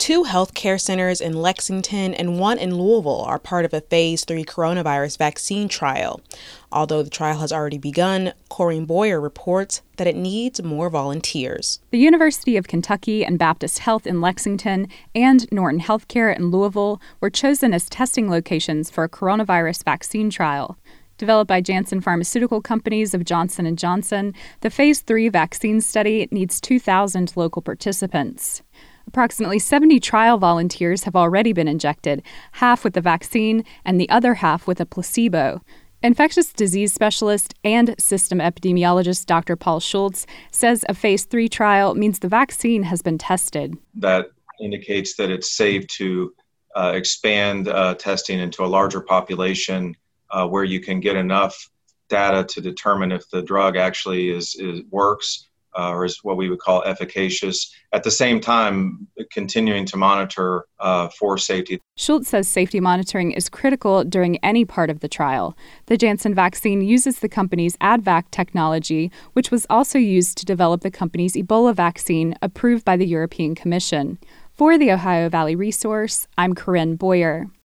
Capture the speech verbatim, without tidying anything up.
Two healthcare centers in Lexington and one in Louisville are part of a phase three coronavirus vaccine trial. Although the trial has already begun, Corinne Boyer reports that it needs more volunteers. The University of Kentucky and Baptist Health in Lexington and Norton Healthcare in Louisville were chosen as testing locations for a coronavirus vaccine trial. Developed by Janssen Pharmaceutical Companies of Johnson and Johnson, the phase three vaccine study needs two thousand local participants. Approximately seventy trial volunteers have already been injected, half with the vaccine and the other half with a placebo. Infectious disease specialist and system epidemiologist Doctor Paul Schultz says a phase three trial means the vaccine has been tested. That indicates that it's safe to uh, expand uh, testing into a larger population uh, where you can get enough data to determine if the drug actually is, is works. Uh, or is what we would call efficacious, at the same time continuing to monitor uh, for safety. Schultz says safety monitoring is critical during any part of the trial. The Janssen vaccine uses the company's AdVac technology, which was also used to develop the company's Ebola vaccine approved by the European Commission. For the Ohio Valley Resource, I'm Corinne Boyer.